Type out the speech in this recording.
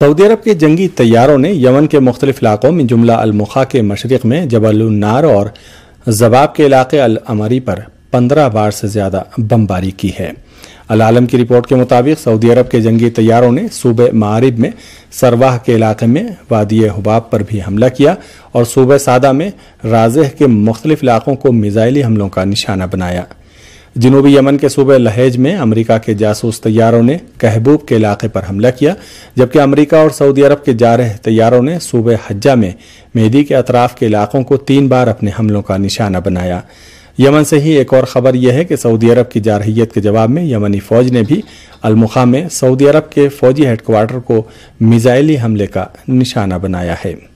Saudi अरब के जंगी तैयारों ने Yemen के मुख्तलिफ इलाकों में जुमला अल-मुखा के मशरिक में जबल-उन-नार और जबाब के इलाके अल-अमरी पर 15 बार से ज्यादा बमबारी की है। अल-आलम की रिपोर्ट के मुताबिक सऊदी अरब के जंगी तैयारों ने सूबे मारिब में सरवाह के इलाके में वादी हुबाब पर भी हमला किया और सूबे सादा में राजेह के मुख्तलिफ इलाकों को मिसाइली हमलों का निशाना बनाया। जनूबी यमन के सूबे लहेज में अमरीका के जासूस तैयारों ने कहबूब के इलाके पर हमला किया, जबकि अमरीका और सऊदी अरब के जारह तैयारों ने सूबे हज्जा में मेहदी के अतराफ के इलाकों को 3 बार अपने हमलों का निशाना बनाया। यमन से ही एक और खबर यह है कि सऊदी अरब की जारहियत के जवाब में यमनी फौज ने भी अल-मुखा में सऊदी अरब के फौजी हेडक्वार्टर को मिसाइली हमले का निशाना बनाया है।